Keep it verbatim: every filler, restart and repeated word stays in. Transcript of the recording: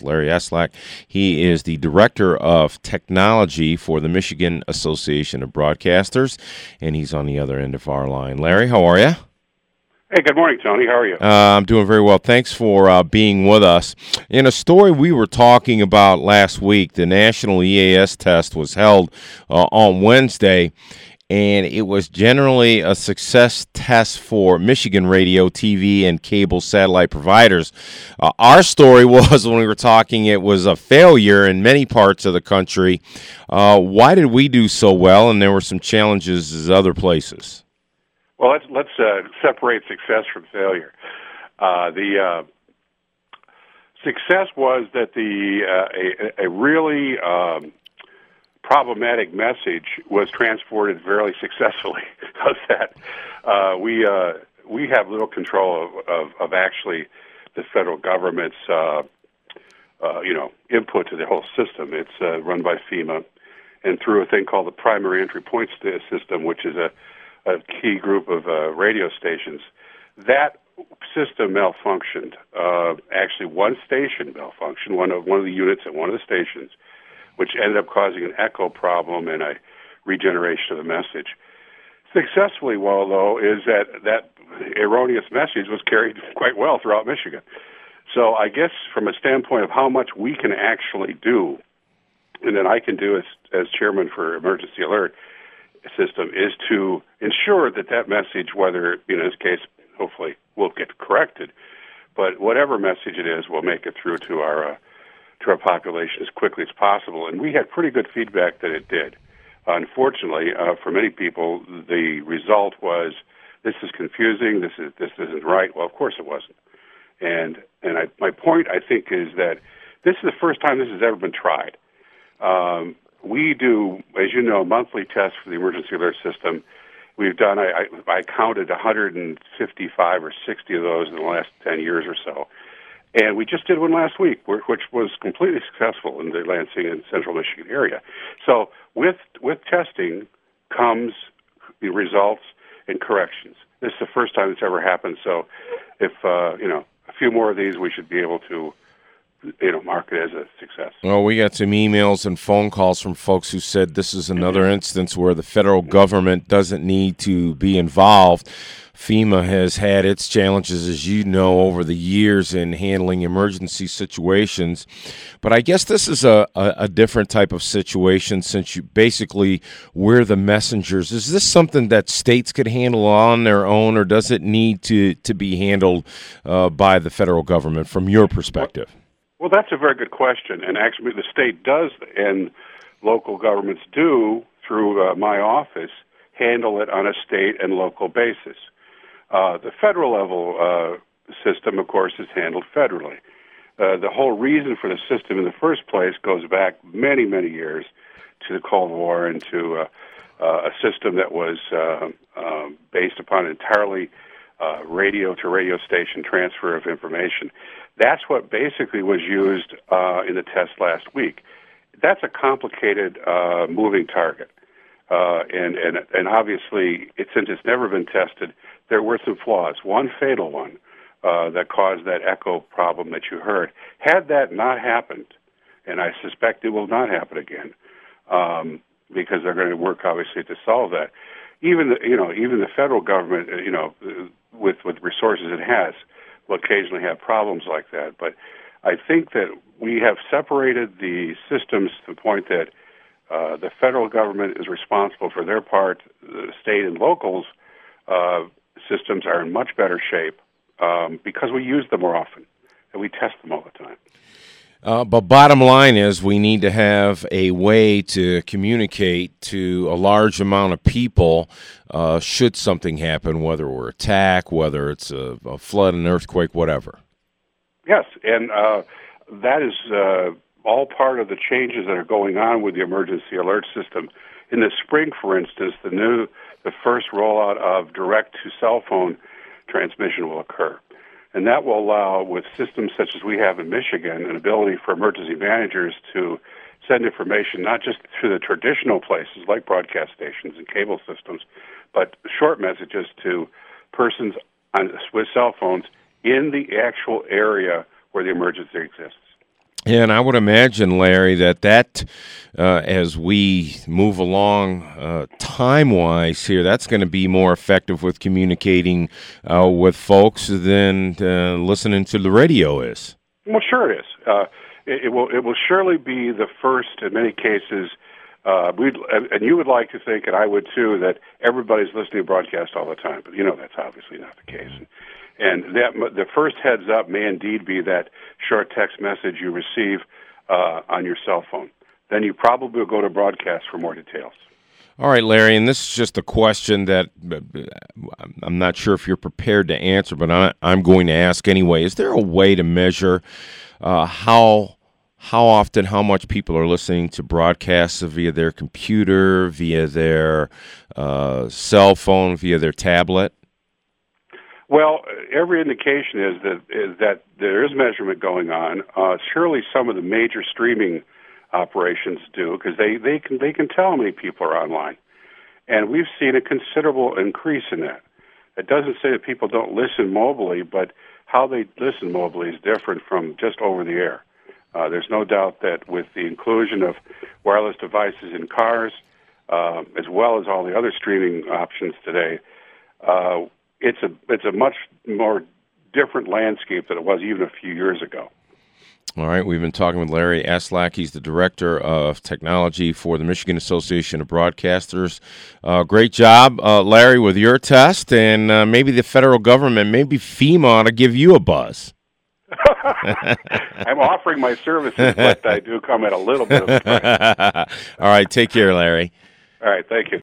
Larry Eslak. He is the Director of Technology for the Michigan Association of Broadcasters, and he's on the other end of our line. Larry, how are you? Hey, good morning, Tony. How are you? Uh, I'm doing very well. Thanks for uh, being with us. In a story we were talking about last week, the National E A S test was held uh, on Wednesday, and it was generally a success test for Michigan radio, T V, and cable satellite providers. Uh, our story was, when we were talking, it was a failure in many parts of the country. Uh, why did we do so well, and there were some challenges as other places? Well, let's let's uh, separate success from failure. Uh, the uh, success was that the uh, a, a really um, problematic message was transported very successfully. How's that? Uh, we uh, we have little control of, of, of actually the federal government's uh, uh, you know input to the whole system. It's uh, run by FEMA, and through a thing called the Primary Entry Point System, which is a a key group of uh, radio stations. That system malfunctioned. Uh, actually, one station malfunctioned, one of one of the units at one of the stations, which ended up causing an echo problem and a regeneration of the message. Successfully, well, though, is that that erroneous message was carried quite well throughout Michigan. So I guess from a standpoint of how much we can actually do, and that I can do as, as chairman for Emergency Alert System, is to ensure that that message, whether in this case, hopefully, will get corrected, but whatever message it is, we'll make it through to our uh, to our population as quickly as possible. And we had pretty good feedback that it did. Unfortunately, uh, for many people, the result was, this is confusing. This is this isn't right. Well, of course it wasn't. And and I, my point, I think, is that this is the first time this has ever been tried. Um, We do, as you know, monthly tests for the emergency alert system. We've done, I, I, I counted one hundred fifty-five or sixty of those in the last ten years or so. And we just did one last week, which was completely successful in the Lansing and Central Michigan area. So with with testing comes the results and corrections. This is the first time it's ever happened. So if, uh, you know, a few more of these, we should be able to you know, mark it as a success. Well, we got some emails and phone calls from folks who said this is another instance where the federal government doesn't need to be involved. FEMA has had its challenges, as you know, over the years in handling emergency situations. But I guess this is a, a, a different type of situation, since you basically we're the messengers. Is this something that states could handle on their own, or does it need to, to be handled uh, by the federal government from your perspective? Well, that's a very good question, and actually the state does, and local governments do, through uh, my office, handle it on a state and local basis. Uh, the federal level uh, system, of course, is handled federally. Uh, the whole reason for the system in the first place goes back many, many years to the Cold War and to uh, uh, a system that was uh, uh, based upon entirely uh, radio to radio station transfer of information. That's what basically was used uh, in the test last week. That's a complicated uh, moving target. Uh, and, and, and obviously, it, since it's never been tested, there were some flaws. One fatal one uh, that caused that echo problem that you heard. Had that not happened, and I suspect it will not happen again, um, because they're going to work, obviously, to solve that. Even the, you know, even the federal government, you know, with with resources it has, will occasionally have problems like that. But I think that we have separated the systems to the point that uh, the federal government is responsible for their part. The state and locals uh, systems are in much better shape um, because we use them more often and we test them all the time. Uh, but bottom line is we need to have a way to communicate to a large amount of people uh, should something happen, whether we're attacked, whether it's a, a flood, an earthquake, whatever. Yes, and uh, that is uh, all part of the changes that are going on with the emergency alert system. In the spring, for instance, the new, the first rollout of direct-to-cell phone transmission will occur. And that will allow, with systems such as we have in Michigan, an ability for emergency managers to send information not just through the traditional places like broadcast stations and cable systems, but short messages to persons on, with cell phones in the actual area where the emergency exists. And I would imagine, Larry, that that uh, as we move along uh, time-wise here, that's going to be more effective with communicating uh, with folks than uh, listening to the radio is. Well, sure it is. Uh, it, it will. It will surely be the first in many cases. Uh, we'd, and you would like to think, and I would too, that everybody's listening to broadcast all the time. But you know that's obviously not the case. And that the first heads up may indeed be that short text message you receive uh, on your cell phone. Then you probably will go to broadcast for more details. All right, Larry, and this is just a question that I'm not sure if you're prepared to answer, but I, I'm going to ask anyway. Is there a way to measure uh, how how often, how much people are listening to broadcasts via their computer, via their uh, cell phone, via their tablet? Well, every indication is that is that there is measurement going on. Uh, surely some of the major streaming operations do, because they, they can they can tell how many people are online, and we've seen a considerable increase in that. It doesn't say that people don't listen mobily, but how they listen mobily is different from just over the air. Uh, there's no doubt that with the inclusion of wireless devices in cars, uh, as well as all the other streaming options today, uh, it's a it's a much more different landscape than it was even a few years ago. All right, we've been talking with Larry Aslak. He's the Director of Technology for the Michigan Association of Broadcasters. Uh, great job, uh, Larry, with your test, and uh, maybe the federal government, maybe FEMA ought to give you a buzz. I'm offering my services, but I do come at a little bit of a price. All right, take care, Larry. All right, thank you.